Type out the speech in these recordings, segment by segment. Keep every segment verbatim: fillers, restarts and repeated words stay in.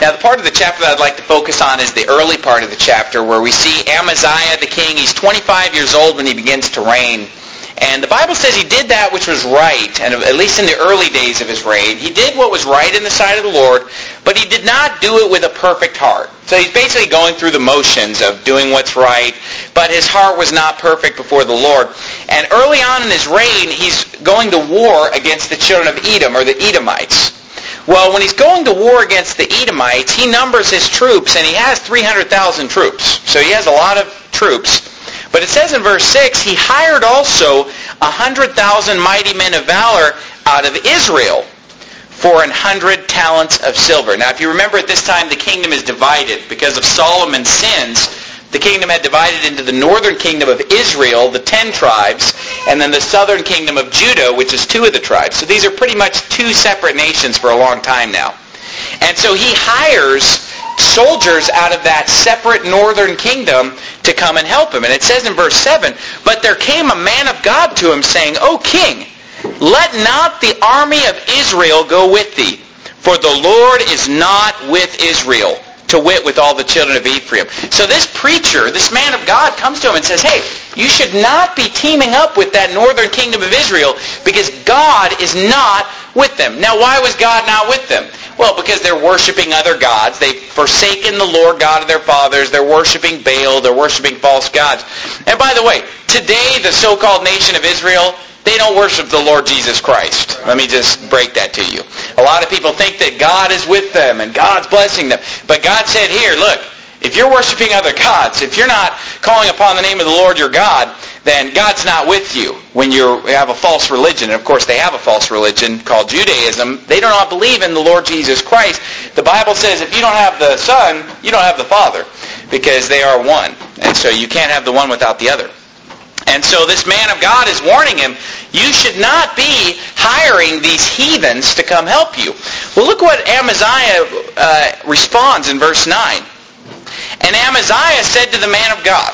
Now, the part of the chapter that I'd like to focus on is the early part of the chapter where we see Amaziah the king. He's twenty-five years old when he begins to reign. And the Bible says he did that which was right, and at least in the early days of his reign. He did what was right in the sight of the Lord, but he did not do it with a perfect heart. So he's basically going through the motions of doing what's right, but his heart was not perfect before the Lord. And early on in his reign, he's going to war against the children of Edom, or the Edomites. Well, when he's going to war against the Edomites, he numbers his troops, and he has three hundred thousand troops. So he has a lot of troops. But it says in verse six, he hired also one hundred thousand mighty men of valor out of Israel for an hundred talents of silver. Now, if you remember at this time, the kingdom is divided. Because of Solomon's sins, the kingdom had divided into the northern kingdom of Israel, the ten tribes, and then the southern kingdom of Judah, which is two of the tribes. So these are pretty much two separate nations for a long time now. And so he hires soldiers out of that separate northern kingdom to come and help him. And it says in verse seven, "But there came a man of God to him, saying, O king, let not the army of Israel go with thee, for the Lord is not with Israel, to wit, with all the children of Ephraim." So this preacher, this man of God, comes to him and says, hey, you should not be teaming up with that northern kingdom of Israel, because God is not with them. Now, why was God not with them? Well, because they're worshiping other gods. They've forsaken the Lord God of their fathers. They're worshiping Baal. They're worshiping false gods. And by the way, today the so-called nation of Israel, they don't worship the Lord Jesus Christ. Let me just break that to you. A lot of people think that God is with them and God's blessing them. But God said here, look, if you're worshiping other gods, if you're not calling upon the name of the Lord your God, then God's not with you when you have a false religion. And of course, they have a false religion called Judaism. They do not believe in the Lord Jesus Christ. The Bible says if you don't have the Son, you don't have the Father, because they are one. And so you can't have the one without the other. And so this man of God is warning him, you should not be hiring these heathens to come help you. Well, look what Amaziah uh, responds in verse nine. And Amaziah said to the man of God,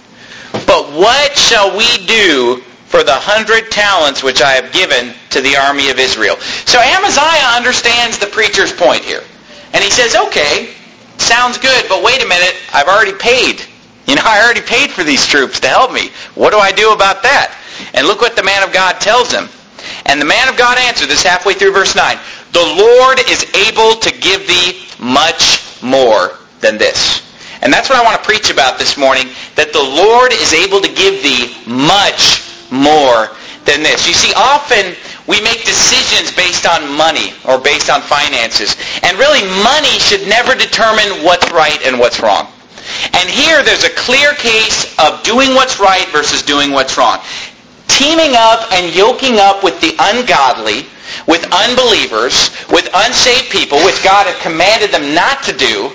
but what shall we do for the hundred talents which I have given to the army of Israel? So Amaziah understands the preacher's point here. And he says, okay, sounds good, but wait a minute, I've already paid. You know, I already paid for these troops to help me. What do I do about that? And look what the man of God tells him. And the man of God answered, this halfway through verse nine, the Lord is able to give thee much more than this. And that's what I want to preach about this morning, that the Lord is able to give thee much more than this. You see, often we make decisions based on money or based on finances. And really, money should never determine what's right and what's wrong. And here there's a clear case of doing what's right versus doing what's wrong. Teaming up and yoking up with the ungodly, with unbelievers, with unsaved people, which God had commanded them not to do,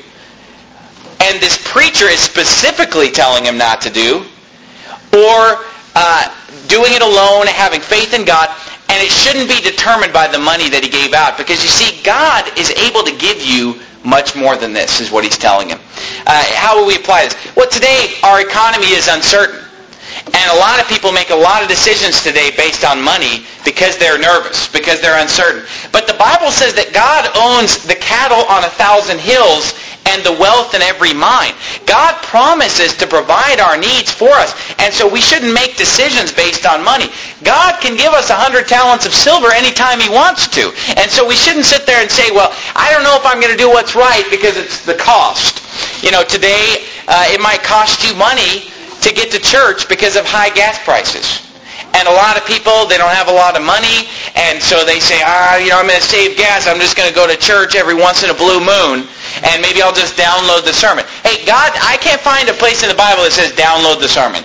and this preacher is specifically telling him not to do, or uh, doing it alone, having faith in God, and it shouldn't be determined by the money that he gave out, because you see, God is able to give you much more than this, is what he's telling him. Uh, how will we apply this? Well, today, our economy is uncertain. And a lot of people make a lot of decisions today based on money because they're nervous, because they're uncertain. But the Bible says that God owns the cattle on a thousand hills and the wealth in every mine. God promises to provide our needs for us. And so we shouldn't make decisions based on money. God can give us a hundred talents of silver anytime he wants to. And so we shouldn't sit there and say, well, I don't know if I'm going to do what's right because it's the cost. You know, today uh, it might cost you money to get to church because of high gas prices. And a lot of people, they don't have a lot of money, and so they say, ah, you know, I'm going to save gas. I'm just going to go to church every once in a blue moon, and maybe I'll just download the sermon. Hey, God, I can't find a place in the Bible that says download the sermon.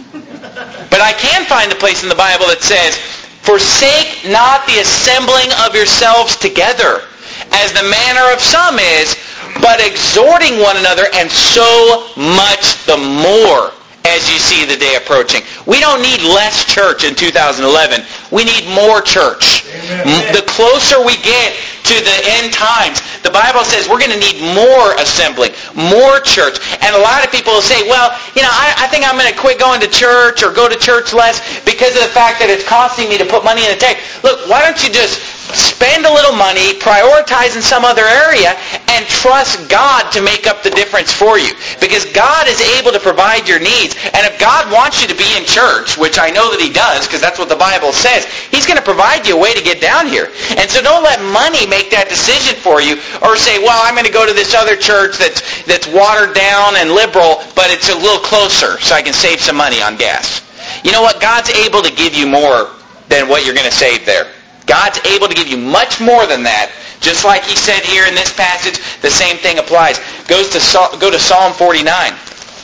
But I can find a place in the Bible that says, forsake not the assembling of yourselves together, as the manner of some is, but exhorting one another, and so much the more as you see the day approaching. We don't need less church in two thousand eleven. We need more church. Amen. The closer we get to the end times, the Bible says we're going to need more assembling, more church. And a lot of people will say, well, you know, I, I think I'm going to quit going to church or go to church less because of the fact that it's costing me to put money in the tank. Look, why don't you just spend a little money, prioritize in some other area, and and trust God to make up the difference for you. Because God is able to provide your needs. And if God wants you to be in church, which I know that he does, because that's what the Bible says, he's going to provide you a way to get down here. And so don't let money make that decision for you, or say, well, I'm going to go to this other church that's that's watered down and liberal, but it's a little closer, so I can save some money on gas. You know what? God's able to give you more than what you're going to save there. God's able to give you much more than that. Just like he said here in this passage, the same thing applies. Goes to go to Psalm forty-nine.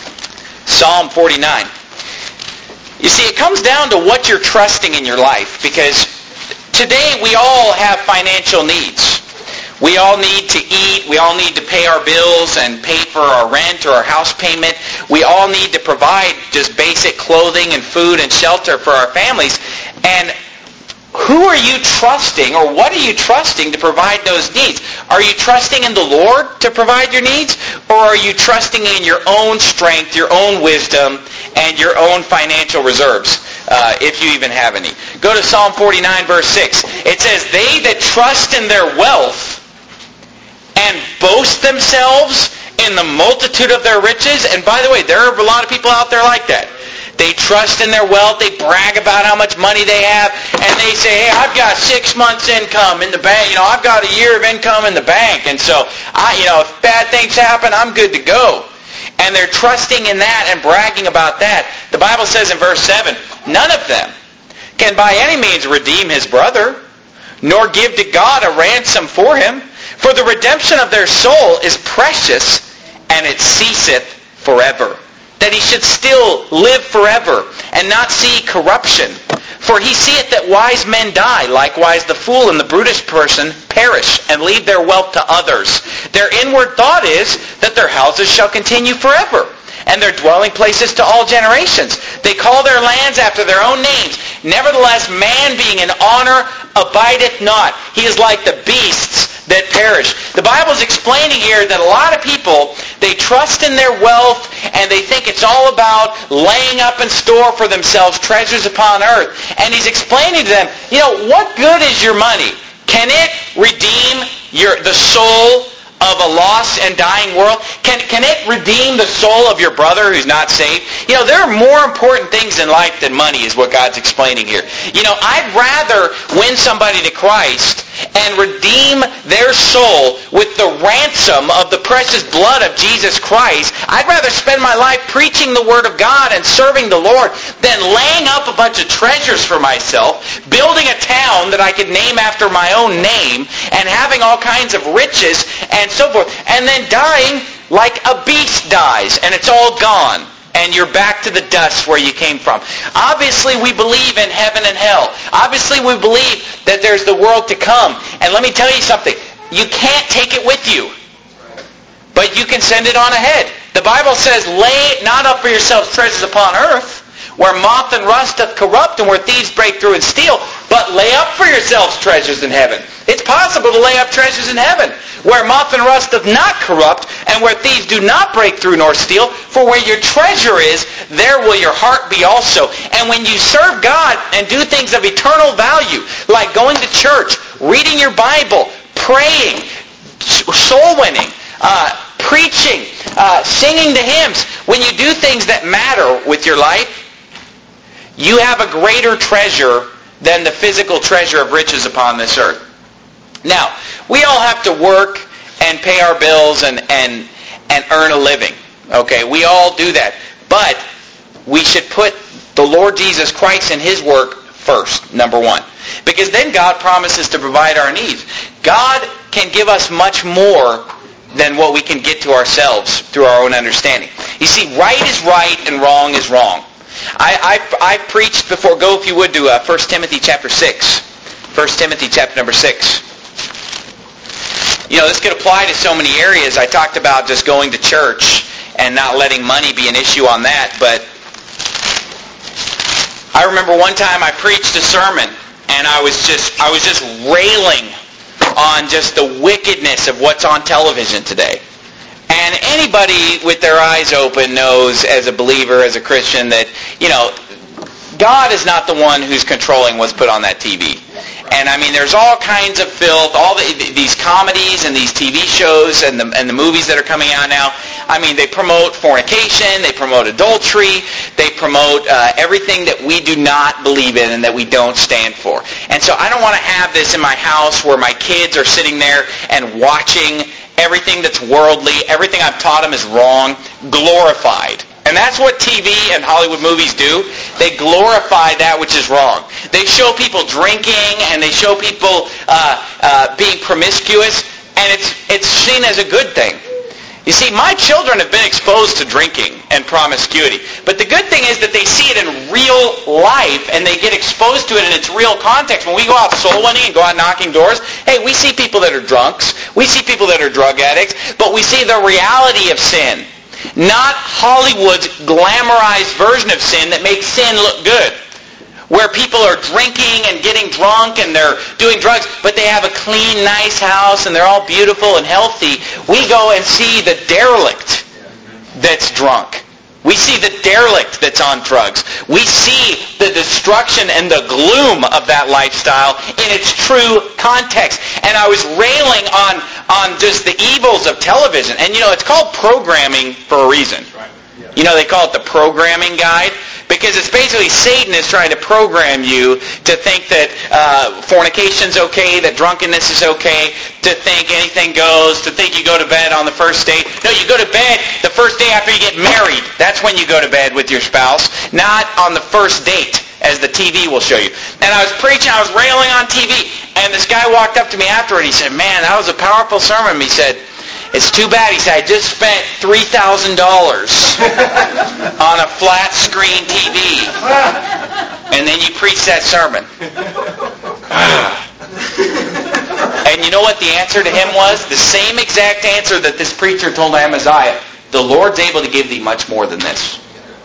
Psalm forty-nine. You see, it comes down to what you're trusting in your life, because today we all have financial needs. We all need to eat. We all need to pay our bills and pay for our rent or our house payment. We all need to provide just basic clothing and food and shelter for our families. And who are you trusting, or what are you trusting to provide those needs? Are you trusting in the Lord to provide your needs, or are you trusting in your own strength, your own wisdom, and your own financial reserves, uh, if you even have any? Go to Psalm forty-nine, verse six. It says, "They that trust in their wealth and boast themselves in the multitude of their riches." And by the way, there are a lot of people out there like that. They trust in their wealth. They brag about how much money they have. And they say, hey, I've got six months income in the bank. You know, I've got a year of income in the bank. And so, I, you know, if bad things happen, I'm good to go. And they're trusting in that and bragging about that. The Bible says in verse seven, none of them can by any means redeem his brother, nor give to God a ransom for him. For the redemption of their soul is precious, and it ceaseth forever. That he should still live forever, and not see corruption. For he seeth that wise men die, likewise the fool and the brutish person perish, and leave their wealth to others. Their inward thought is that their houses shall continue forever, and their dwelling places to all generations. They call their lands after their own names. Nevertheless, man being in honor abideth not. He is like the beasts that perish. The Bible is explaining here that a lot of people, they trust in their wealth, and they think it's all about laying up in store for themselves treasures upon earth. And he's explaining to them, you know, what good is your money? Can it redeem your the soul of a lost and dying world? Can, can it redeem the soul of your brother who's not saved? You know, there are more important things in life than money, is what God's explaining here. You know, I'd rather win somebody to Christ and redeem their soul with the ransom of the precious blood of Jesus Christ. I'd rather spend my life preaching the Word of God and serving the Lord than laying up a bunch of treasures for myself, building a town that I could name after my own name, and having all kinds of riches and so forth, and then dying like a beast dies, and it's all gone, and you're back to the dust where you came from. Obviously, we believe in heaven and hell. Obviously, we believe that there's the world to come. And let me tell you something. You can't take it with you, but you can send it on ahead. The Bible says, lay not up for yourselves treasures upon earth, where moth and rust doth corrupt, and where thieves break through and steal, but lay up for yourselves treasures in heaven. It's possible to lay up treasures in heaven, where moth and rust doth not corrupt, and where thieves do not break through nor steal. For where your treasure is, there will your heart be also. And when you serve God and do things of eternal value, like going to church, reading your Bible, praying, soul winning, uh, preaching, uh, singing the hymns, when you do things that matter with your life, you have a greater treasure than the physical treasure of riches upon this earth. Now, we all have to work and pay our bills and, and, and earn a living. Okay, we all do that. But we should put the Lord Jesus Christ and his work first, number one. Because then God promises to provide our needs. God can give us much more than what we can get to ourselves through our own understanding. You see, right is right and wrong is wrong. I, I, I preached before. Go, if you would, to uh, First Timothy chapter six. First Timothy chapter number six. You know, this could apply to so many areas. I talked about just going to church and not letting money be an issue on that. But I remember one time I preached a sermon, and I was just I was just railing on just the wickedness of what's on television today. And anybody with their eyes open knows, as a believer, as a Christian, that, you know, God is not the one who's controlling what's put on that T V. And I mean, there's all kinds of filth, all the, these comedies and these T V shows and the, and the movies that are coming out now. I mean, they promote fornication, they promote adultery, they promote uh, everything that we do not believe in and that we don't stand for. And so I don't want to have this in my house where my kids are sitting there and watching everything that's worldly, everything I've taught them is wrong, glorified. And that's what T V and Hollywood movies do. They glorify that which is wrong. They show people drinking and they show people uh, uh, being promiscuous, and it's it's seen as a good thing. You see, my children have been exposed to drinking and promiscuity. But the good thing is that they see it in real life and they get exposed to it in its real context. When we go out soul winning and go out knocking doors, hey, we see people that are drunks. We see people that are drug addicts. But we see the reality of sin. Not Hollywood's glamorized version of sin that makes sin look good. Where people are drinking and getting drunk and they're doing drugs, but they have a clean, nice house and they're all beautiful and healthy. We go and see the derelict that's drunk. We see the derelict that's on drugs. We see the destruction and the gloom of that lifestyle in its true context. And I was railing on, on just the evils of television. And you know, it's called programming for a reason. You know, they call it the programming guide. Because it's basically Satan is trying to program you to think that uh, fornication's okay, that drunkenness is okay, to think anything goes, to think you go to bed on the first date. No, you go to bed the first day after you get married. That's when you go to bed with your spouse, not on the first date, as the T V will show you. And I was preaching, I was railing on T V, and this guy walked up to me afterward. He said, man, that was a powerful sermon. He said, it's too bad. He said, I just spent three thousand dollars on a flat screen T V. And then you preach that sermon. And you know what the answer to him was? The same exact answer that this preacher told Amaziah. The Lord's able to give thee much more than this.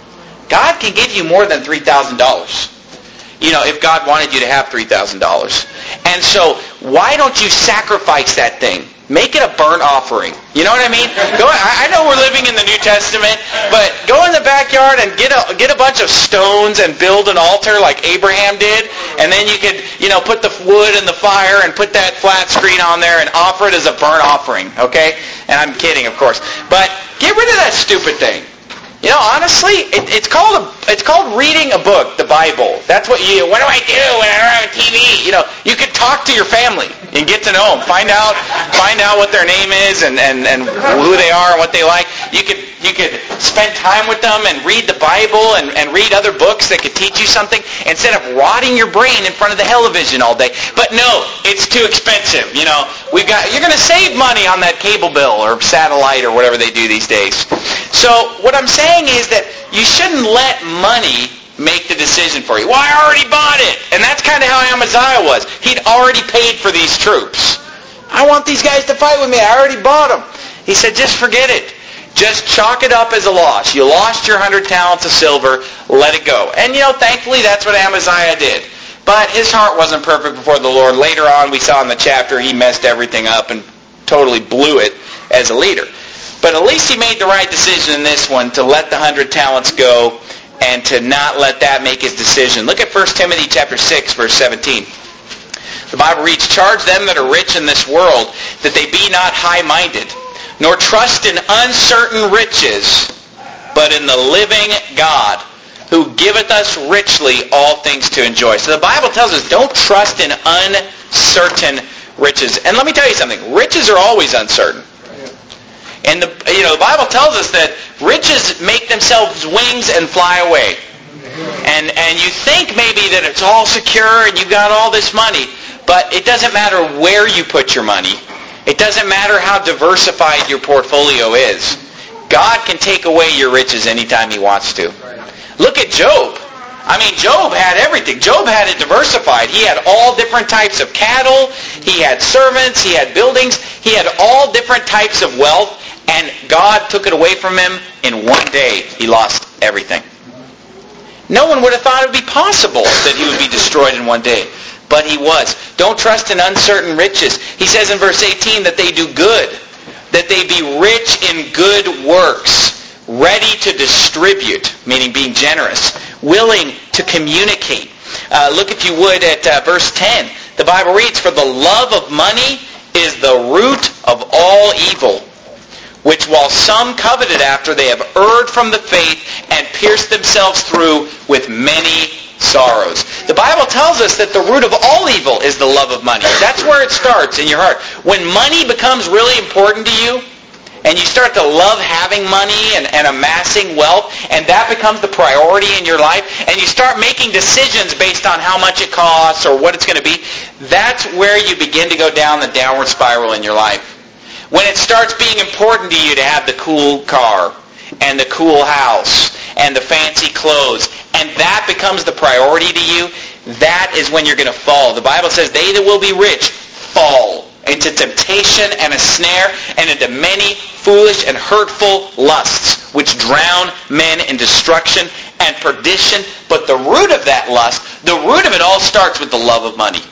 God can give you more than three thousand dollars. You know, if God wanted you to have three thousand dollars. And so, why don't you sacrifice that thing? Make it a burnt offering. You know what I mean? Go. I know we're living in the New Testament, but go in the backyard and get a get a bunch of stones and build an altar like Abraham did, and then you could, you know, put the wood in the fire and put that flat screen on there and offer it as a burnt offering. Okay? And I'm kidding, of course. But get rid of that stupid thing. You know, honestly, it, it's called a, it's called reading a book, the Bible. That's what you. What do I do when I don't have T V? You know, you could talk to your family and get to know them, find out, find out what their name is and, and, and who they are and what they like. You could you could spend time with them and read the Bible and, and read other books that could teach you something instead of rotting your brain in front of the television all day. But no, it's too expensive. You know, we've got you're going to save money on that cable bill or satellite or whatever they do these days. So what I'm saying is that you shouldn't let money make the decision for you. Well, I already bought it. And that's kind of how Amaziah was. He'd already paid for these troops. I want these guys to fight with me. I already bought them. He said, just forget it. Just chalk it up as a loss. You lost your hundred talents of silver. Let it go. And, you know, thankfully that's what Amaziah did. But his heart wasn't perfect before the Lord. Later on, we saw in the chapter, he messed everything up and totally blew it as a leader. But at least he made the right decision in this one to let the hundred talents go and to not let that make his decision. Look at First Timothy chapter six, verse seventeen. The Bible reads, charge them that are rich in this world, that they be not high-minded, nor trust in uncertain riches, but in the living God, who giveth us richly all things to enjoy. So the Bible tells us, don't trust in uncertain riches. And let me tell you something, riches are always uncertain. And the you know the Bible tells us that riches make themselves wings and fly away. And and you think maybe that it's all secure and you've got all this money, but it doesn't matter where you put your money. It doesn't matter how diversified your portfolio is. God can take away your riches anytime he wants to. Look at Job. I mean, Job had everything. Job had it diversified. He had all different types of cattle. He had servants. He had buildings. He had all different types of wealth. And God took it away from him in one day. He lost everything. No one would have thought it would be possible that he would be destroyed in one day. But he was. Don't trust in uncertain riches. He says in verse eighteen that they do good. That they be rich in good works. Ready to distribute, meaning being generous. Willing to communicate. Uh, look, if you would, at uh, verse ten. the Bible reads, "For the love of money is the root of all evil, which while some coveted after, they have erred from the faith and pierced themselves through with many sorrows." The Bible tells us that the root of all evil is the love of money. That's where it starts in your heart. When money becomes really important to you, and you start to love having money and, and amassing wealth, and that becomes the priority in your life, and you start making decisions based on how much it costs or what it's going to be, that's where you begin to go down the downward spiral in your life. When it starts being important to you to have the cool car and the cool house and the fancy clothes, and that becomes the priority to you, that is when you're going to fall. The Bible says, "They that will be rich fall into temptation and a snare and into many foolish and hurtful lusts, which drown men in destruction and perdition." But the root of that lust, the root of it all starts with the love of money.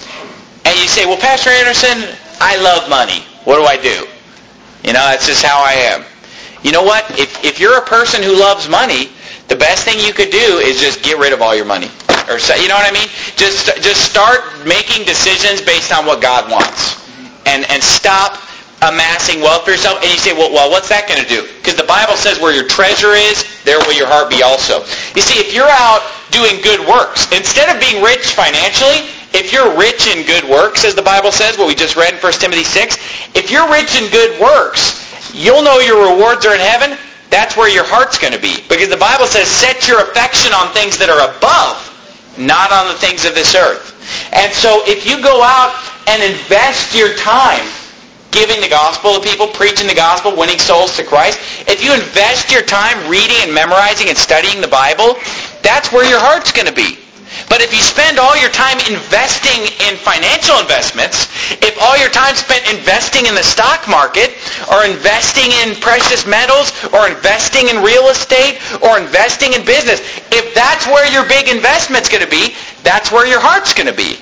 And you say, "Well, Pastor Anderson, I love money. What do I do?" You know, that's just how I am. You know what? If if you're a person who loves money, the best thing you could do is just get rid of all your money. Or say, you know what I mean? Just just start making decisions based on what God wants. And and stop amassing wealth for yourself. And you say, well, well what's that going to do? Because the Bible says where your treasure is, there will your heart be also. You see, if you're out doing good works, instead of being rich financially, if you're rich in good works, as the Bible says, what we just read in First Timothy six, if you're rich in good works, you'll know your rewards are in heaven. That's where your heart's going to be. Because the Bible says, set your affection on things that are above, not on the things of this earth. And so if you go out and invest your time giving the gospel to people, preaching the gospel, winning souls to Christ, if you invest your time reading and memorizing and studying the Bible, that's where your heart's going to be. But if you spend all your time investing in financial investments, if all your time spent investing in the stock market, or investing in precious metals, or investing in real estate, or investing in business, if that's where your big investment's going to be, that's where your heart's going to be.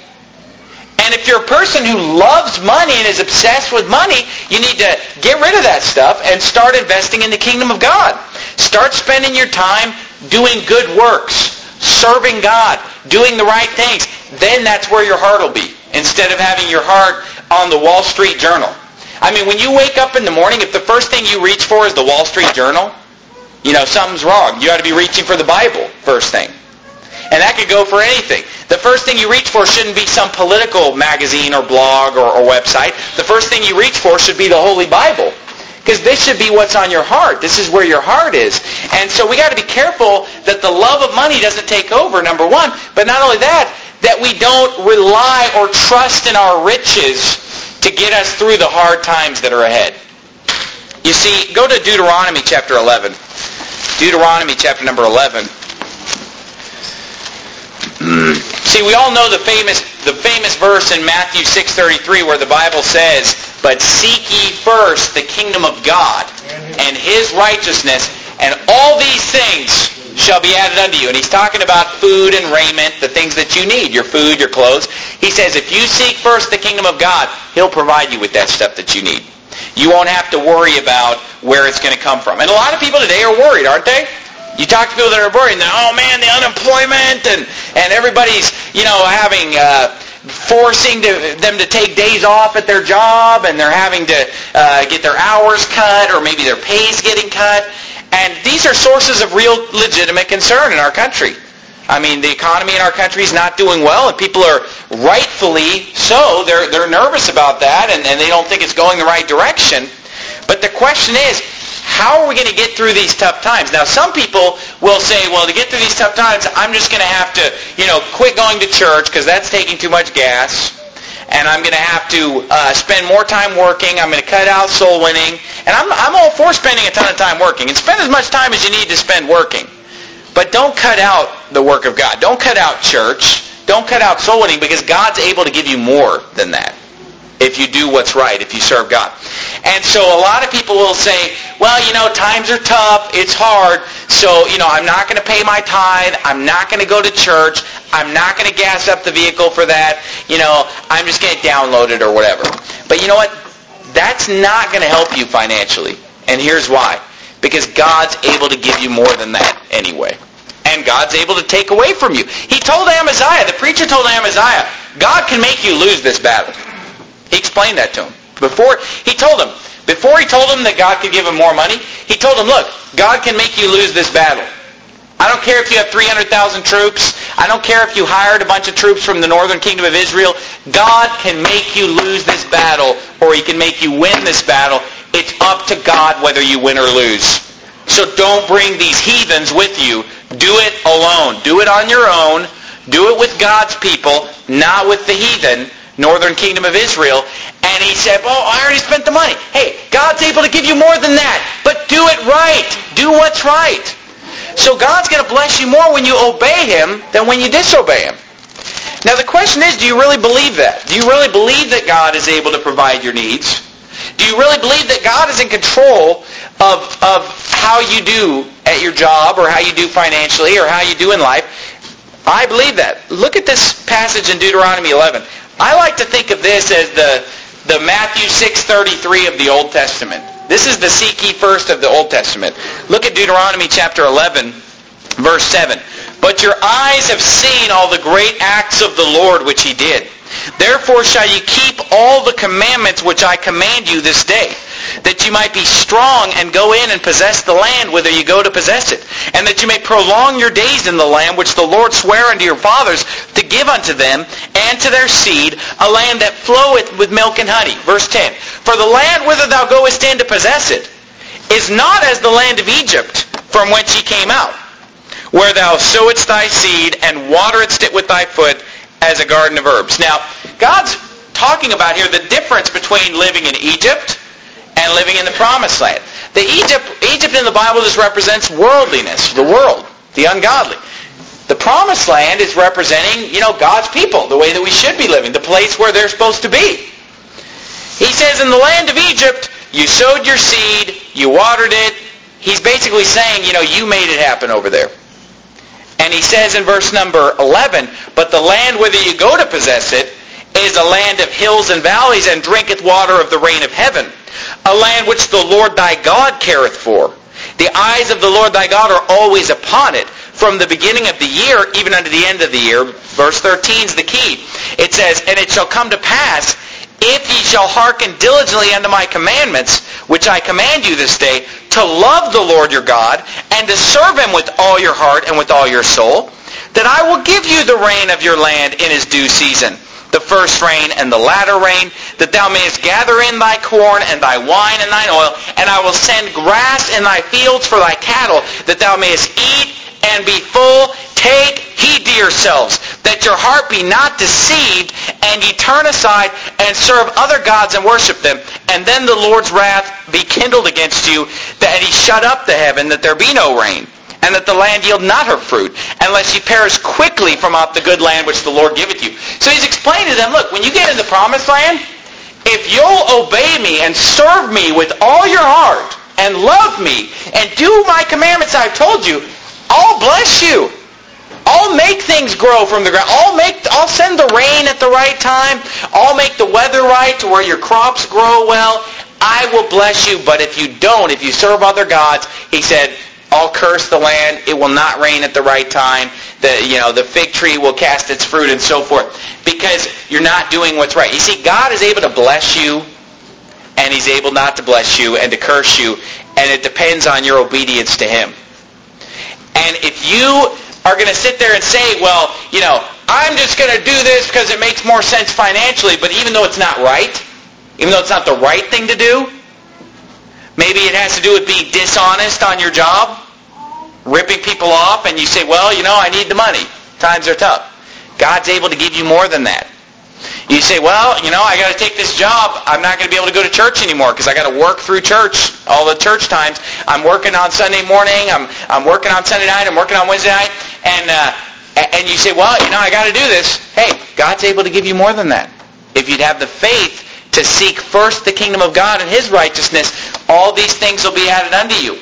And if you're a person who loves money and is obsessed with money, you need to get rid of that stuff and start investing in the kingdom of God. Start spending your time doing good works, serving God, doing the right things. Then that's where your heart will be, instead of having your heart on the Wall Street Journal. I mean, when you wake up in the morning, if the first thing you reach for is the Wall Street Journal, you know, something's wrong. You ought to be reaching for the Bible first thing. And that could go for anything. The first thing you reach for shouldn't be some political magazine or blog or, or website. The first thing you reach for should be the Holy Bible. Because this should be what's on your heart. This is where your heart is. And so we got to be careful that the love of money doesn't take over, number one. But not only that, that we don't rely or trust in our riches to get us through the hard times that are ahead. You see, go to Deuteronomy chapter eleven. Deuteronomy chapter number eleven. See, we all know the famous the famous verse in Matthew six thirty-three where the Bible says, "But seek ye first the kingdom of God and His righteousness, and all these things shall be added unto you." And He's talking about food and raiment, the things that you need, your food, your clothes. He says, if you seek first the kingdom of God, He'll provide you with that stuff that you need. You won't have to worry about where it's going to come from. And a lot of people today are worried, aren't they? You talk to people that are worried, and they're, oh man, the unemployment, and, and everybody's, you know, having, uh, forcing to, them to take days off at their job, and they're having to uh, get their hours cut, or maybe their pay's getting cut. And these are sources of real legitimate concern in our country. I mean, the economy in our country is not doing well, and people are rightfully so. They're, they're nervous about that, and, and they don't think it's going the right direction. But the question is, how are we going to get through these tough times? Now, some people will say, well, to get through these tough times, I'm just going to have to, you know, quit going to church because that's taking too much gas. And I'm going to have to uh, spend more time working. I'm going to cut out soul winning. And I'm, I'm all for spending a ton of time working. And spend as much time as you need to spend working. But don't cut out the work of God. Don't cut out church. Don't cut out soul winning, because God's able to give you more than that if you do what's right, if you serve God. And so a lot of people will say, well, you know, times are tough, it's hard, so, you know, I'm not going to pay my tithe, I'm not going to go to church, I'm not going to gas up the vehicle for that, you know, I'm just going to download it or whatever. But you know what? That's not going to help you financially. And here's why. Because God's able to give you more than that anyway. and God's able to take away from you. He told Amaziah, the preacher told Amaziah, God can make you lose this battle. He explained that to him. Before he told him, before he told him that God could give him more money, he told him, look, God can make you lose this battle. I don't care if you have three hundred thousand troops. I don't care if you hired a bunch of troops from the northern kingdom of Israel. God can make you lose this battle, or he can make you win this battle. It's up to God whether you win or lose. So don't bring these heathens with you. Do it alone. Do it on your own. Do it with God's people, not with the heathen, northern kingdom of Israel. And he said, well, I already spent the money. Hey, God's able to give you more than that. But do it right. Do what's right. So God's going to bless you more when you obey him than when you disobey him. Now the question is, do you really believe that? Do you really believe that God is able to provide your needs? Do you really believe that God is in control of, of how you do at your job, or how you do financially, or how you do in life? I believe that. Look at this passage in Deuteronomy eleven. I like to think of this as the, the Matthew six thirty-three of the Old Testament. This is the seek ye first of the Old Testament. Look at Deuteronomy chapter eleven, verse seven. But your eyes have seen all the great acts of the Lord which he did. Therefore shall you keep all the commandments which I command you this day, that you might be strong and go in and possess the land whither you go to possess it, and that you may prolong your days in the land which the Lord sware unto your fathers to give unto them and to their seed, a land that floweth with milk and honey. Verse ten. For the land whither thou goest in to possess it is not as the land of Egypt, from whence ye came out, where thou sowedst thy seed and wateredst it with thy foot, as a garden of herbs. Now, God's talking about here the difference between living in Egypt and living in the Promised Land. The Egypt, Egypt in the Bible just represents worldliness, the world, the ungodly. The Promised Land is representing, you know, God's people, the way that we should be living, the place where they're supposed to be. He says, in the land of Egypt, you sowed your seed, you watered it. He's basically saying, you know, you made it happen over there. And he says in verse number eleven, but the land whither you go to possess it is a land of hills and valleys, and drinketh water of the rain of heaven, a land which the Lord thy God careth for. The eyes of the Lord thy God are always upon it, from the beginning of the year even unto the end of the year. Verse thirteen is the key. It says, and it shall come to pass, if ye shall hearken diligently unto my commandments, which I command you this day, to love the Lord your God, and to serve him with all your heart and with all your soul, that I will give you the rain of your land in his due season, the first rain and the latter rain, that thou mayest gather in thy corn and thy wine and thine oil, and I will send grass in thy fields for thy cattle, that thou mayest eat and be full. Take heed to yourselves, that your heart be not deceived, and ye turn aside and serve other gods and worship them, and then the Lord's wrath be kindled against you, that he shut up the heaven, that there be no rain, and that the land yield not her fruit, unless ye perish quickly from out the good land which the Lord giveth you. So he's explaining to them, look, when you get in the Promised Land, if you'll obey me and serve me with all your heart, and love me, and do my commandments I've told you, I'll bless you. I'll make things grow from the ground. I'll make, I'll send the rain at the right time. I'll make the weather right to where your crops grow well. I will bless you. But if you don't, if you serve other gods, he said, I'll curse the land. It will not rain at the right time. The, you know, the fig tree will cast its fruit and so forth. Because you're not doing what's right. You see, God is able to bless you, and he's able not to bless you and to curse you. And it depends on your obedience to him. And if you are going to sit there and say, well, you know, I'm just going to do this because it makes more sense financially, but even though it's not right, even though it's not the right thing to do, maybe it has to do with being dishonest on your job, ripping people off, and you say, well, you know, I need the money. Times are tough. God's able to give you more than that. You say, well, you know, I got to take this job. I'm not going to be able to go to church anymore because I got to work through church, all the church times. I'm working on Sunday morning. I'm I'm working on Sunday night. I'm working on Wednesday night. And uh, and you say, well, you know, I got to do this. Hey, God's able to give you more than that. If you'd have the faith to seek first the kingdom of God and his righteousness, all these things will be added unto you.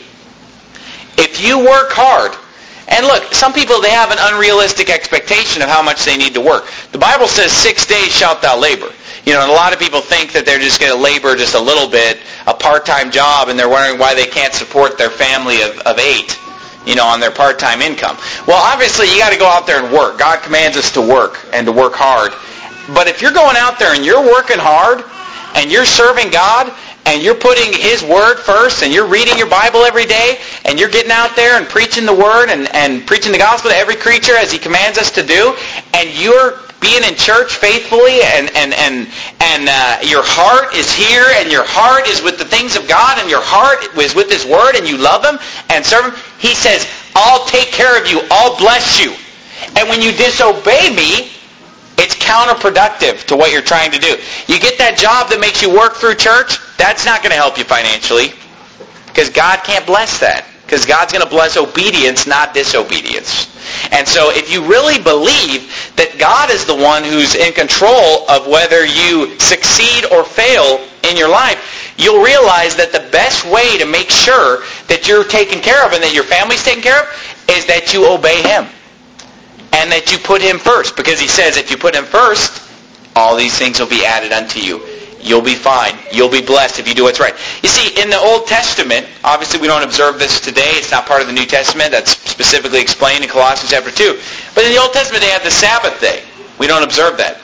If you work hard, and look, some people, they have an unrealistic expectation of how much they need to work. The Bible says, six days shalt thou labor. You know, and a lot of people think that they're just going to labor just a little bit, a part-time job, and they're wondering why they can't support their family of, of eight. you know, on their part-time income. Well, obviously, you got to go out there and work. God commands us to work and to work hard. But if you're going out there and you're working hard and you're serving God and you're putting His Word first and you're reading your Bible every day and you're getting out there and preaching the Word and, and preaching the gospel to every creature as He commands us to do, and you're being in church faithfully and and and and uh, your heart is here and your heart is with the things of God and your heart is with His Word and you love Him and serve Him, He says, I'll take care of you. I'll bless you. And when you disobey me, it's counterproductive to what you're trying to do. You get that job that makes you work through church, that's not going to help you financially because God can't bless that. Because God's going to bless obedience, not disobedience. And so if you really believe that God is the one who's in control of whether you succeed or fail in your life, you'll realize that the best way to make sure that you're taken care of and that your family's taken care of is that you obey Him. And that you put Him first. Because He says if you put Him first, all these things will be added unto you. You'll be fine. You'll be blessed if you do what's right. You see, in the Old Testament, obviously we don't observe this today. It's not part of the New Testament. That's specifically explained in Colossians chapter two. But in the Old Testament, they had the Sabbath day. We don't observe that.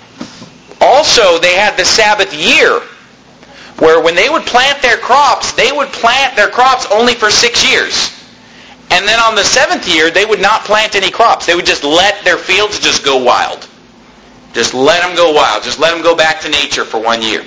Also, they had the Sabbath year, where when they would plant their crops, they would plant their crops only for six years. And then on the seventh year, they would not plant any crops. They would just let their fields just go wild. Just let them go wild. Just let them go back to nature for one year.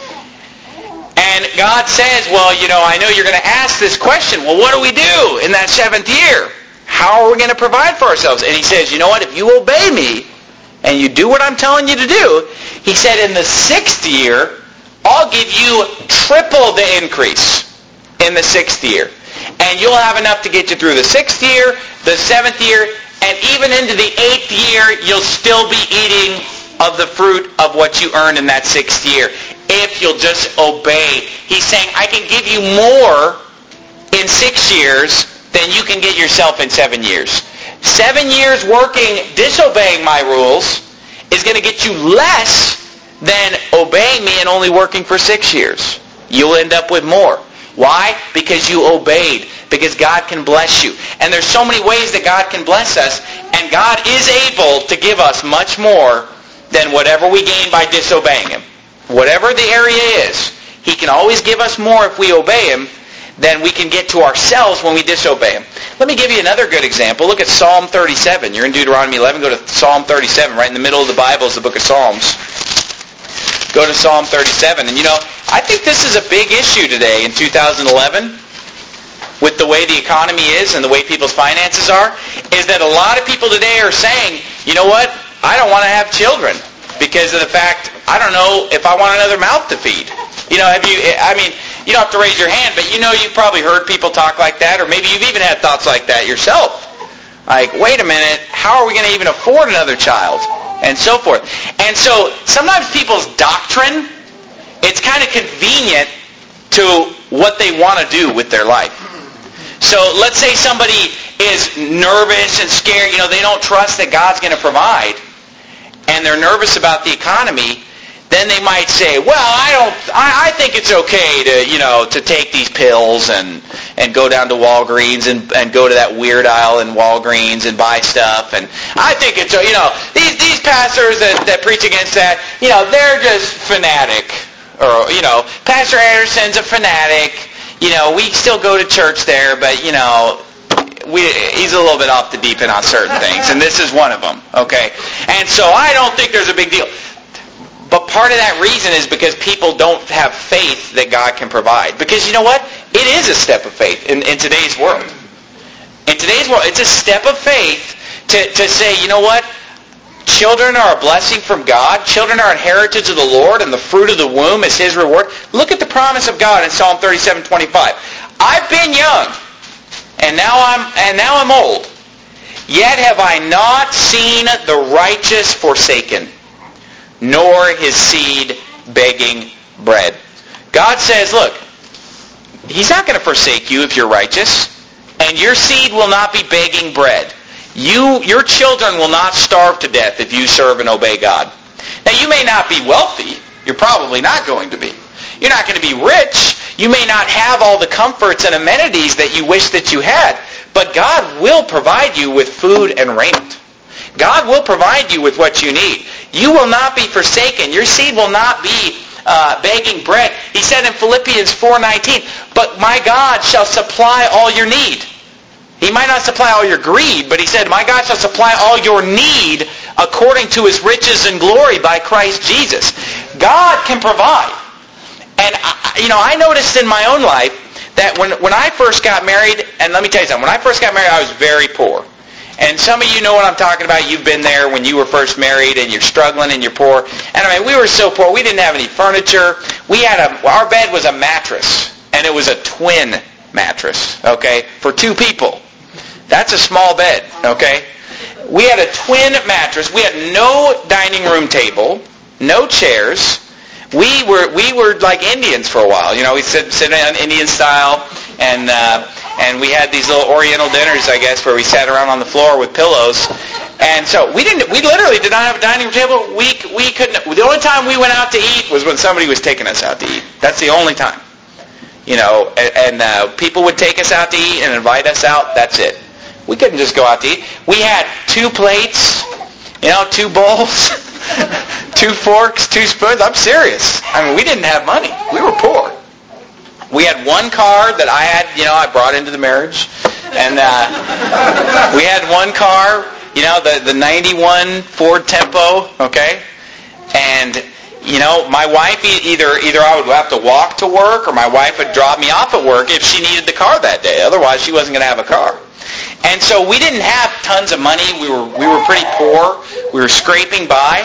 And God says, well, you know, I know you're going to ask this question. Well, what do we do in that seventh year? How are we going to provide for ourselves? And He says, you know what? If you obey me and you do what I'm telling you to do, He said in the sixth year, I'll give you triple the increase in the sixth year. And you'll have enough to get you through the sixth year, the seventh year, and even into the eighth year, you'll still be eating of the fruit of what you earned in that sixth year. If you'll just obey. He's saying, I can give you more in six years than you can get yourself in seven years. Seven years working, disobeying my rules, is going to get you less than obeying me and only working for six years. You'll end up with more. Why? Because you obeyed. Because God can bless you. And there's so many ways that God can bless us. And God is able to give us much more than whatever we gain by disobeying Him. Whatever the area is, He can always give us more if we obey Him than we can get to ourselves when we disobey Him. Let me give you another good example. Look at Psalm thirty-seven. You're in Deuteronomy eleven. Go to Psalm thirty-seven. Right in the middle of the Bible is the book of Psalms. Go to Psalm thirty-seven. And you know, I think this is a big issue today in two thousand eleven. With the way the economy is and the way people's finances are, is that a lot of people today are saying, you know what, I don't want to have children because of the fact, I don't know if I want another mouth to feed. You know, have you, I mean, you don't have to raise your hand, but you know you've probably heard people talk like that, or maybe you've even had thoughts like that yourself. Like, wait a minute, how are we going to even afford another child? And so forth. And so, sometimes people's doctrine, it's kind of convenient to what they want to do with their life. So let's say somebody is nervous and scared, you know, they don't trust that God's going to provide, and they're nervous about the economy, then they might say, well, I don't, I, I think it's okay to, you know, to take these pills and, and go down to Walgreens and, and go to that weird aisle in Walgreens and buy stuff, and I think it's, you know, these, these pastors that, that preach against that, you know, they're just fanatic, or, you know, Pastor Anderson's a fanatic. You know, we still go to church there, but, you know, we, he's a little bit off the deep end on certain things, and this is one of them, okay? And so I don't think there's a big deal. But part of that reason is because people don't have faith that God can provide. Because you know what? It is a step of faith in, in today's world. In today's world, it's a step of faith to, to say, you know what? Children are a blessing from God. Children are an heritage of the Lord, and the fruit of the womb is His reward. Look at the promise of God in Psalm thirty-seven twenty-five. I've been young, and now I'm and now I'm old. Yet have I not seen the righteous forsaken, nor his seed begging bread. God says, look, He's not going to forsake you if you're righteous, and your seed will not be begging bread. You, your children will not starve to death if you serve and obey God. Now, you may not be wealthy. You're probably not going to be. You're not going to be rich. You may not have all the comforts and amenities that you wish that you had. But God will provide you with food and raiment. God will provide you with what you need. You will not be forsaken. Your seed will not be uh, begging bread. He said in Philippians four nineteen, but my God shall supply all your need. He might not supply all your greed, but he said, my God shall supply all your need according to his riches and glory by Christ Jesus. God can provide. And, I, you know, I noticed in my own life that when, when I first got married, and let me tell you something, when I first got married, I was very poor. And some of you know what I'm talking about. You've been there when you were first married and you're struggling and you're poor. And I mean, we were so poor. We didn't have any furniture. We had a, our bed was a mattress, and it was a twin mattress, okay, for two people. That's a small bed, okay? We had a twin mattress. We had no dining room table, no chairs. We were we were like Indians for a while. You know, we sit sitting on Indian style, and uh, and we had these little Oriental dinners, I guess, where we sat around on the floor with pillows. And so we didn't. We literally did not have a dining room table. We we couldn't. The only time we went out to eat was when somebody was taking us out to eat. That's the only time. You know, and, and uh, people would take us out to eat and invite us out. That's it. We couldn't just go out to eat. We had two plates, you know, two bowls, two forks, two spoons. I'm serious. I mean, we didn't have money. We were poor. We had one car that I had, you know, I brought into the marriage. And uh, we had one car, you know, the, the ninety-one Ford Tempo, okay? And, you know, my wife, either either I would have to walk to work or my wife would drop me off at work if she needed the car that day. Otherwise, she wasn't going to have a car. And so we didn't have tons of money. We were we were pretty poor. We were scraping by.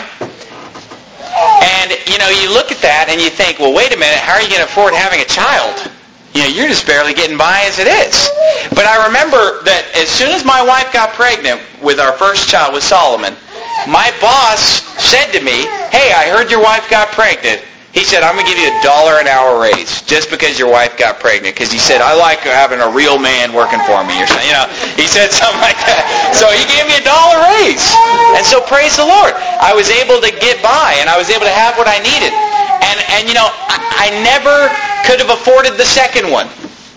And, you know, you look at that and you think, well, wait a minute, how are you going to afford having a child? You know, you're just barely getting by as it is. But I remember that as soon as my wife got pregnant with our first child, with Solomon, my boss said to me, hey, I heard your wife got pregnant. He said, I'm going to give you a dollar an hour raise just because your wife got pregnant. Because he said, I like having a real man working for me. Or something. You know, he said something like that. So he gave me a dollar raise. And so praise the Lord. I was able to get by, and I was able to have what I needed. And, and you know, I, I never could have afforded the second one.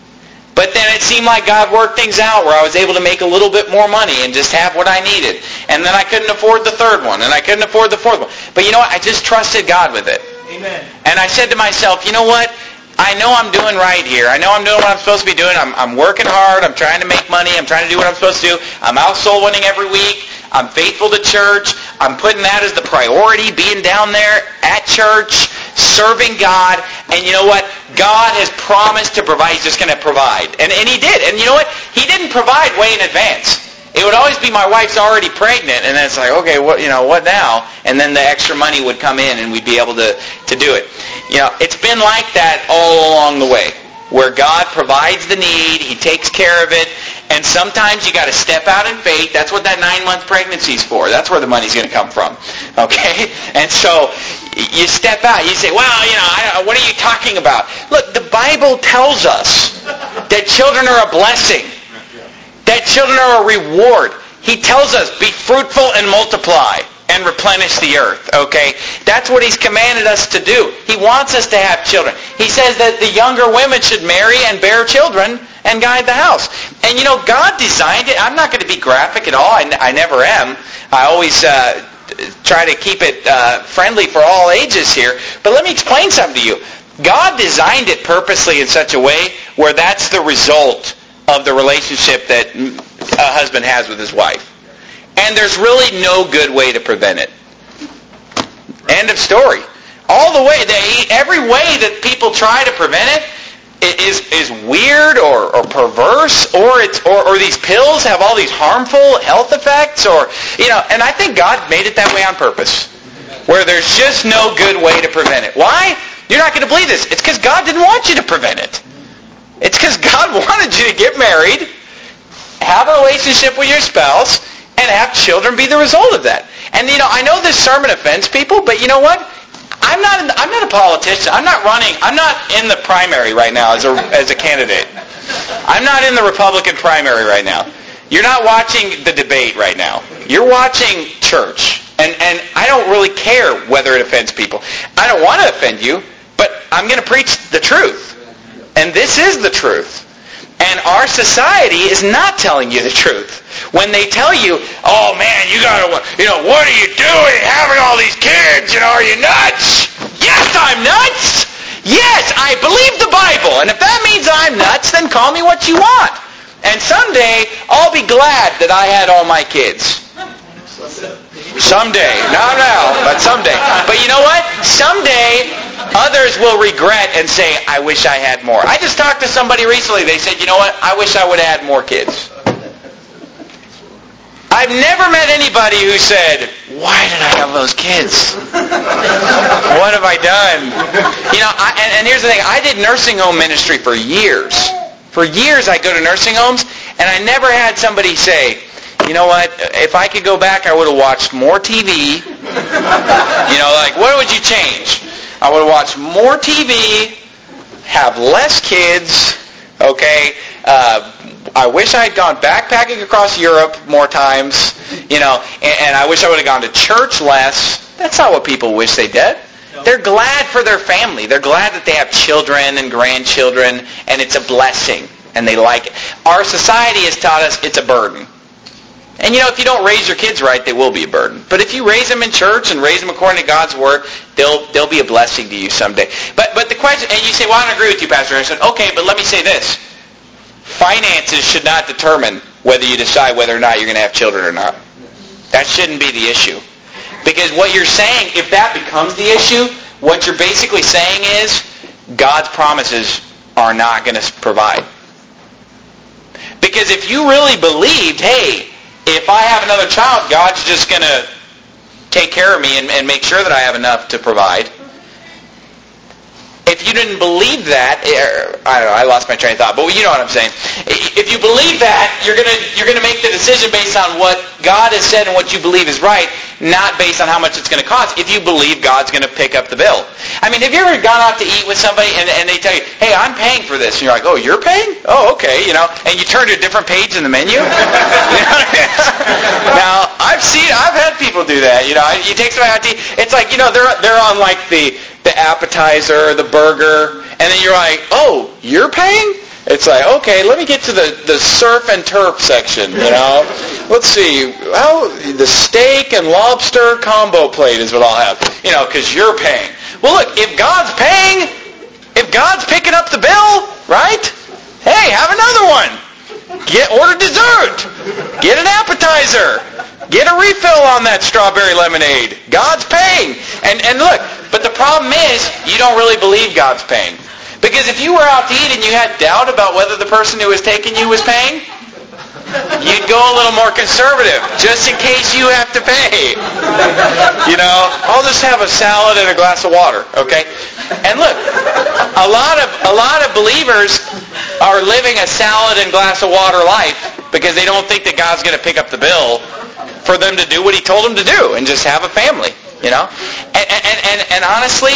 But then it seemed like God worked things out where I was able to make a little bit more money and just have what I needed. And then I couldn't afford the third one, and I couldn't afford the fourth one. But you know what? I just trusted God with it. Amen. And I said to myself, you know what? I know I'm doing right here. I know I'm doing what I'm supposed to be doing. I'm, I'm working hard. I'm trying to make money. I'm trying to do what I'm supposed to do. I'm out soul winning every week. I'm faithful to church. I'm putting that as the priority, being down there at church, serving God. And you know what? God has promised to provide. He's just going to provide. And, and he did. And you know what? He didn't provide way in advance. It would always be my wife's already pregnant, and then it's like, okay, what you know, what now? And then the extra money would come in, and we'd be able to, to do it. You know, it's been like that all along the way, where God provides the need, he takes care of it, and sometimes you got to step out in faith. That's what that nine-month pregnancy is for. That's where the money's going to come from, okay? And so you step out. You say, well, you know, I, what are you talking about? Look, the Bible tells us that children are a blessing. That children are a reward. He tells us, be fruitful and multiply and replenish the earth, okay? That's what he's commanded us to do. He wants us to have children. He says that the younger women should marry and bear children and guide the house. And you know, God designed it. I'm not going to be graphic at all. I, I never am. I always uh, try to keep it uh, friendly for all ages here. But let me explain something to you. God designed it purposely in such a way where that's the result of the relationship that a husband has with his wife. And there's really no good way to prevent it. End of story. All the way, they, every way that people try to prevent it is is weird or, or perverse, or it's or, or these pills have all these harmful health effects, or you know. And I think God made it that way on purpose, where there's just no good way to prevent it. Why? You're not going to believe this. It's because God didn't want you to prevent it. It's because God wanted you to get married, have a relationship with your spouse, and have children be the result of that. And you know, I know this sermon offends people, but you know what? I'm not. In, I'm not a politician. I'm not running. I'm not in the primary right now as a as a candidate. I'm not in the Republican primary right now. You're not watching the debate right now. You're watching church, and and I don't really care whether it offends people. I don't want to offend you, but I'm going to preach the truth. And this is the truth. And our society is not telling you the truth. When they tell you, oh man, you gotta, you know, what are you doing having all these kids? You know, are you nuts? Yes, I'm nuts. Yes, I believe the Bible. And if that means I'm nuts, then call me what you want. And someday, I'll be glad that I had all my kids. Someday. Not now, but someday. But you know what? Someday, others will regret and say, I wish I had more. I just talked to somebody recently. They said, you know what? I wish I would have had more kids. I've never met anybody who said, why did I have those kids? What have I done? You know, I, and, and here's the thing. I did nursing home ministry for years. For years I'd go to nursing homes, and I never had somebody say, you know what, if I could go back, I would have watched more T V. You know, like, what would you change? I would have watched more T V, have less kids, okay? Uh, I wish I had gone backpacking across Europe more times, you know, and, and I wish I would have gone to church less. That's not what people wish they did. They're glad for their family. They're glad that they have children and grandchildren, and it's a blessing, and they like it. Our society has taught us it's a burden. And you know, if you don't raise your kids right, they will be a burden. But if you raise them in church and raise them according to God's Word, they'll they'll be a blessing to you someday. But but the question, and you say, well, I don't agree with you, Pastor. I said, okay, but let me say this. Finances should not determine whether you decide whether or not you're going to have children or not. That shouldn't be the issue. Because what you're saying, if that becomes the issue, what you're basically saying is God's promises are not going to provide. Because if you really believed, hey, if I have another child, God's just going to take care of me and, and make sure that I have enough to provide. If you didn't believe that, I don't know, I lost my train of thought, but you know what I'm saying. If you believe that, you're going to you're going to make the decision based on what God has said and what you believe is right, not based on how much it's going to cost. If you believe God's going to pick up the bill. I mean, have you ever gone out to eat with somebody and, and they tell you, hey, I'm paying for this. And you're like, oh, you're paying? Oh, okay, you know. And you turn to a different page in the menu. You know? Now, I've seen, I've had people do that. You know, you take somebody out to eat. It's like, you know, they're they're on like the the appetizer, the burger, and then you're like, oh, you're paying? It's like, okay, let me get to the, the surf and turf section, you know. Let's see, well, the steak and lobster combo plate is what I'll have, you know, because you're paying. Well, look, if God's paying, if God's picking up the bill, right? Hey, have another one. Get order dessert. Get an appetizer. Get a refill on that strawberry lemonade. God's paying. And and look, but the problem is you don't really believe God's paying. Because if you were out to eat and you had doubt about whether the person who was taking you was paying, you'd go a little more conservative, just in case you have to pay. You know, I'll just have a salad and a glass of water, okay? And look, a lot of a lot of believers are living a salad and glass of water life because they don't think that God's going to pick up the bill for them to do what He told them to do and just have a family, you know? And and, and, and honestly,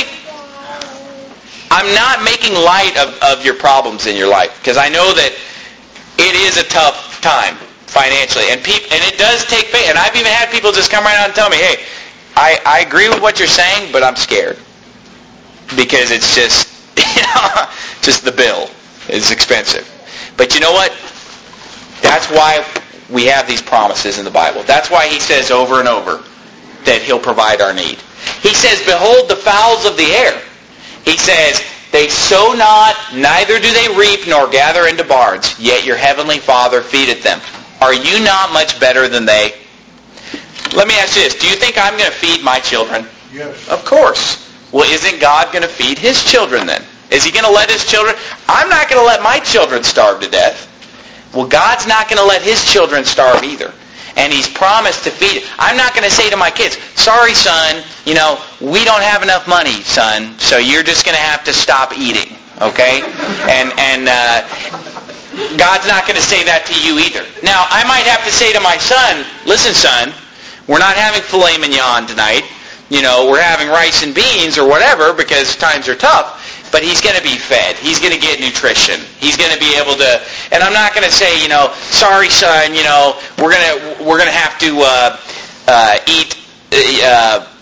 I'm not making light of, of your problems in your life because I know that it is a tough time financially, and peop, and it does take faith. And I've even had people just come right out and tell me, hey, I, I agree with what you're saying, but I'm scared because it's just, you know, just the bill is expensive. But you know what? That's why we have these promises in the Bible. That's why He says over and over that He'll provide our need. He says, behold the fowls of the air. He says, they sow not, neither do they reap, nor gather into barns, yet your heavenly Father feedeth them. Are you not much better than they? Let me ask you this. Do you think I'm going to feed my children? Yes. Of course. Well, isn't God going to feed His children then? Is He going to let His children? I'm not going to let my children starve to death. Well, God's not going to let His children starve either. And He's promised to feed. I'm not going to say to my kids, sorry, son, you know, we don't have enough money, son, so you're just going to have to stop eating, okay? And and uh, God's not going to say that to you either. Now, I might have to say to my son, listen, son, we're not having filet mignon tonight. You know, we're having rice and beans or whatever because times are tough. But he's going to be fed. He's going to get nutrition. He's going to be able to. And I'm not going to say, you know, sorry, son. You know, we're going to we're going to have to uh, uh, eat uh,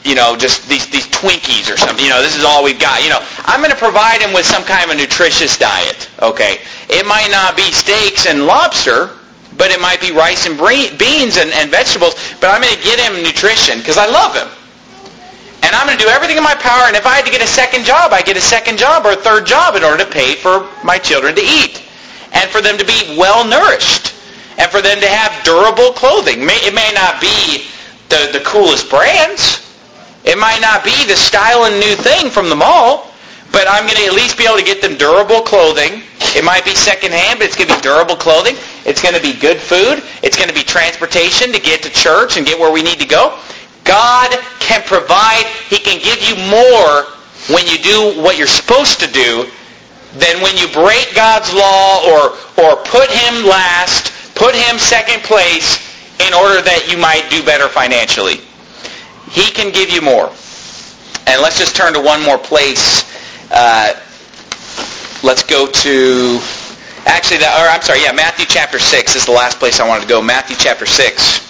you know, just these, these Twinkies or something. You know, this is all we've got. You know, I'm going to provide him with some kind of a nutritious diet, okay? It might not be steaks and lobster, but it might be rice and beans and, and vegetables, but I'm going to get him nutrition because I love him. And I'm going to do everything in my power, and if I had to get a second job, I get a second job or a third job in order to pay for my children to eat and for them to be well-nourished and for them to have durable clothing. It may not be the, the coolest brands. It might not be the style and new thing from the mall, but I'm going to at least be able to get them durable clothing. It might be secondhand, but it's going to be durable clothing. It's going to be good food. It's going to be transportation to get to church and get where we need to go. God can provide. He can give you more when you do what you're supposed to do than when you break God's law or, or put Him last, put Him second place in order that you might do better financially. He can give you more. And let's just turn to one more place. Uh, let's go to, actually, that, or I'm sorry, yeah, Matthew chapter six is the last place I wanted to go. Matthew chapter six.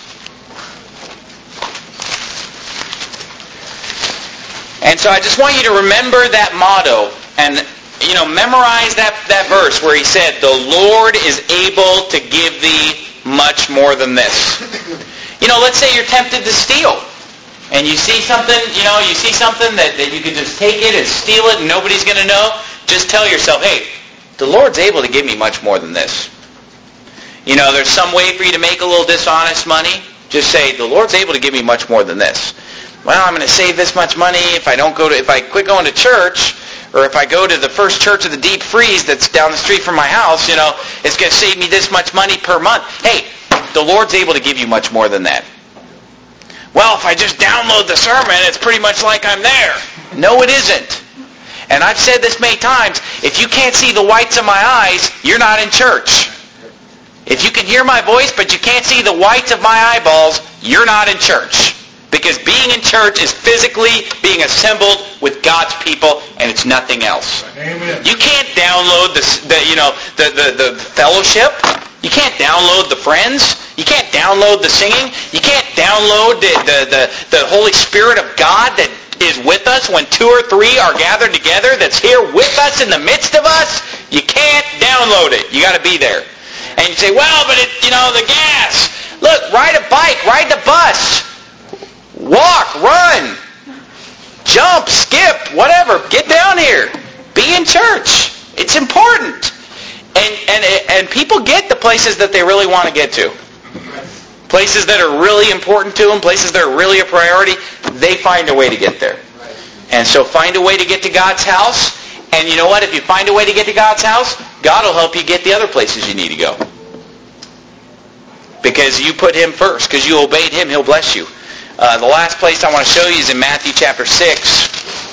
And so I just want you to remember that motto and, you know, memorize that, that verse where he said, the Lord is able to give thee much more than this. You know, let's say you're tempted to steal. And you see something, you know, you see something that, that you can just take it and steal it and nobody's going to know. Just tell yourself, hey, the Lord's able to give me much more than this. You know, there's some way for you to make a little dishonest money. Just say, the Lord's able to give me much more than this. Well, I'm going to save this much money if I don't go to, if I quit going to church, or if I go to the First Church of the Deep Freeze that's down the street from my house, you know, it's going to save me this much money per month. Hey, the Lord's able to give you much more than that. Well, if I just download the sermon, it's pretty much like I'm there. No, it isn't. And I've said this many times, if you can't see the whites of my eyes, you're not in church. If you can hear my voice, but you can't see the whites of my eyeballs, you're not in church. Because being in church is physically being assembled with God's people, and it's nothing else. Amen. You can't download the, the you know the, the, the fellowship. You can't download the friends. You can't download the singing. You can't download the, the, the, the Holy Spirit of God that is with us when two or three are gathered together, that's here with us in the midst of us. You can't download it. You got to be there. And you say, well, but it, you know, the gas. Look, ride a bike, ride the bus. Walk, run, jump, skip, whatever. Get down here. Be in church. It's important. And, and, and people get the places that they really want to get to. Places that are really important to them, places that are really a priority, they find a way to get there. And so find a way to get to God's house. And you know what? If you find a way to get to God's house, God will help you get the other places you need to go. Because you put Him first. Because you obeyed Him, He'll bless you. Uh, the last place I want to show you is in Matthew chapter six.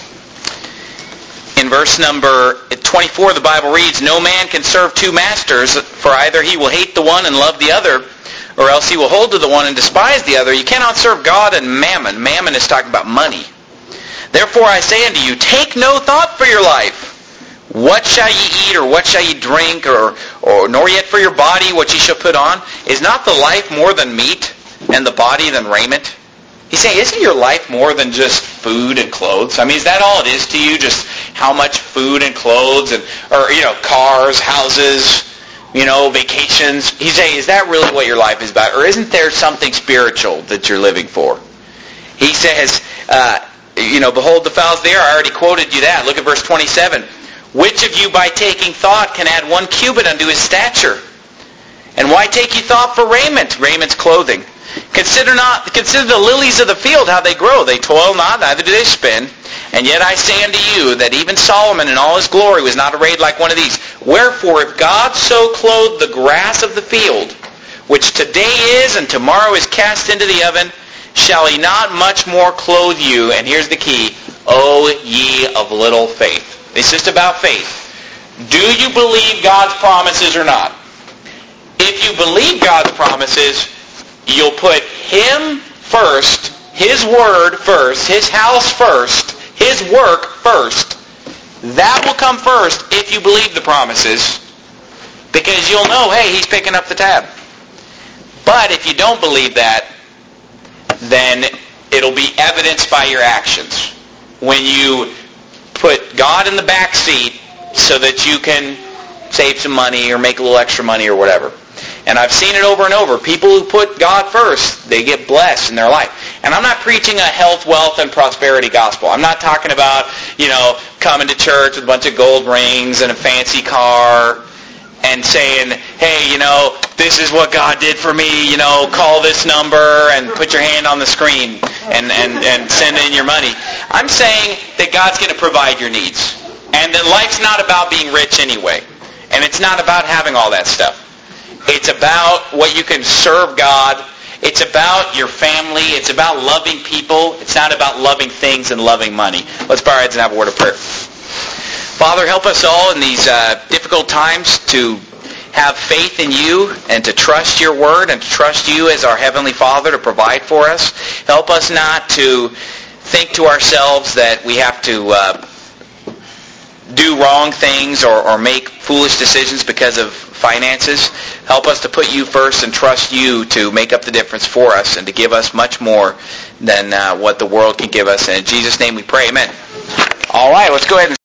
In verse number twenty-four, the Bible reads, no man can serve two masters, for either he will hate the one and love the other, or else he will hold to the one and despise the other. You cannot serve God and mammon. Mammon is talking about money. Therefore I say unto you, take no thought for your life. What shall ye eat, or what shall ye drink, or, or nor yet for your body what ye shall put on? Is not the life more than meat, and the body than raiment? He's saying, isn't your life more than just food and clothes? I mean, is that all it is to you? Just how much food and clothes and, or, you know, cars, houses, you know, vacations? He's saying, is that really what your life is about? Or isn't there something spiritual that you're living for? He says, uh, you know, behold the fowls there. I already quoted you that. Look at verse twenty-seven. Which of you by taking thought can add one cubit unto his stature? And why take ye thought for raiment? Raiment's clothing. Consider not, consider the lilies of the field, how they grow. They toil not, neither do they spin. And yet I say unto you that even Solomon in all his glory was not arrayed like one of these. Wherefore, if God so clothed the grass of the field, which today is and tomorrow is cast into the oven, shall He not much more clothe you? And here's the key. O ye of little faith. It's just about faith. Do you believe God's promises or not? If you believe God's promises, you'll put Him first, His word first, His house first, His work first. That will come first if you believe the promises, because you'll know, hey, He's picking up the tab. But if you don't believe that, then it'll be evidenced by your actions. When you put God in the back seat so that you can save some money or make a little extra money or whatever. And I've seen it over and over. People who put God first, they get blessed in their life. And I'm not preaching a health, wealth, and prosperity gospel. I'm not talking about, you know, coming to church with a bunch of gold rings and a fancy car and saying, hey, you know, this is what God did for me, you know, call this number and put your hand on the screen and, and, and send in your money. I'm saying that God's going to provide your needs. And that life's not about being rich anyway. And it's not about having all that stuff. It's about what you can serve God. It's about your family. It's about loving people. It's not about loving things and loving money. Let's bow our heads and have a word of prayer. Father, help us all in these uh, difficult times to have faith in you and to trust your word and to trust you as our Heavenly Father to provide for us. Help us not to think to ourselves that we have to uh, do wrong things or, or make foolish decisions because of finances. Help us to put you first and trust you to make up the difference for us and to give us much more than uh, what the world can give us. And in Jesus' name we pray, amen. All right, let's go ahead and